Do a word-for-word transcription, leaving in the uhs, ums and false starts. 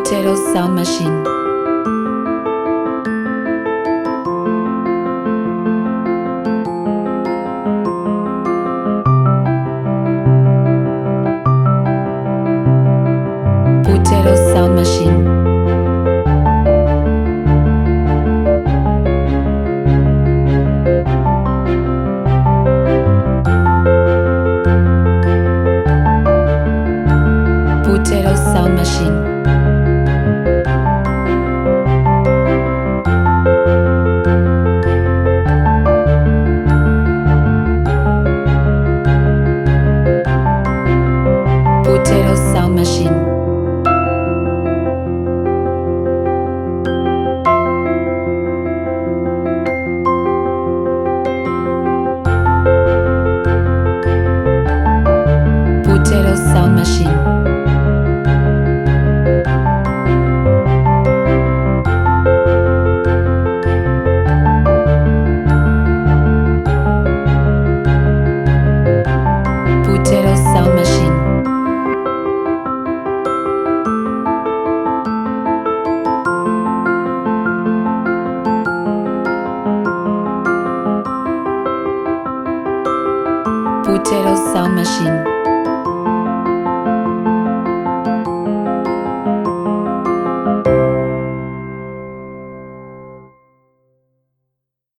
Potato sound machine. Potato sound machine. Potato sound machine. Potato sound machine. Potato sound machine. Potato sound machine. Potato sound machine.